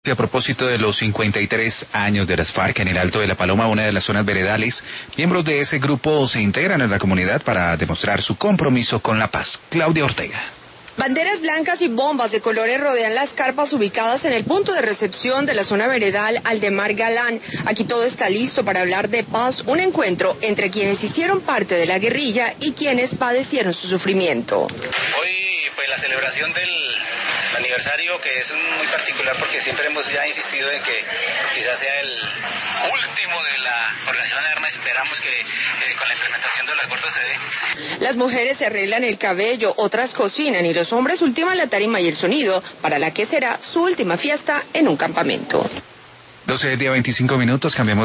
A propósito de los 53 años de las FARC en el Alto de la Paloma, una de las zonas veredales, miembros de ese grupo se integran en la comunidad para demostrar su compromiso con la paz. Claudia Ortega. Banderas blancas y bombas de colores rodean las carpas ubicadas en el punto de recepción de la zona veredal Aldemar Galán. Aquí todo está listo para hablar de paz, un encuentro entre quienes hicieron parte de la guerrilla y quienes padecieron su sufrimiento. Hoy, pues la celebración del aniversario, que es muy particular porque siempre hemos ya insistido en que quizás sea el último de la Organización de Armas. Esperamos que con la implementación del acuerdo se dé. Las mujeres se arreglan el cabello, otras cocinan y los hombres ultiman la tarima y el sonido para la que será su última fiesta en un campamento. 12 del día 25 minutos, cambiamos